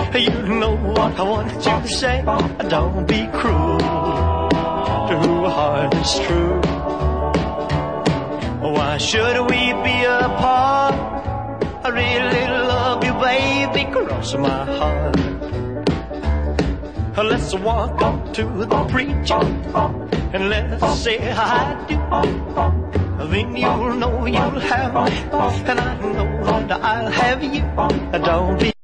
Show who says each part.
Speaker 1: You know what I want you to say. Don't be cruel to a heart that's true. Why should we be apart? I really love you, baby, cross my heart. Let's walk up to the preacher and let's say I do. Then you'll know you'll have me, and I know that I'll have you. Don't be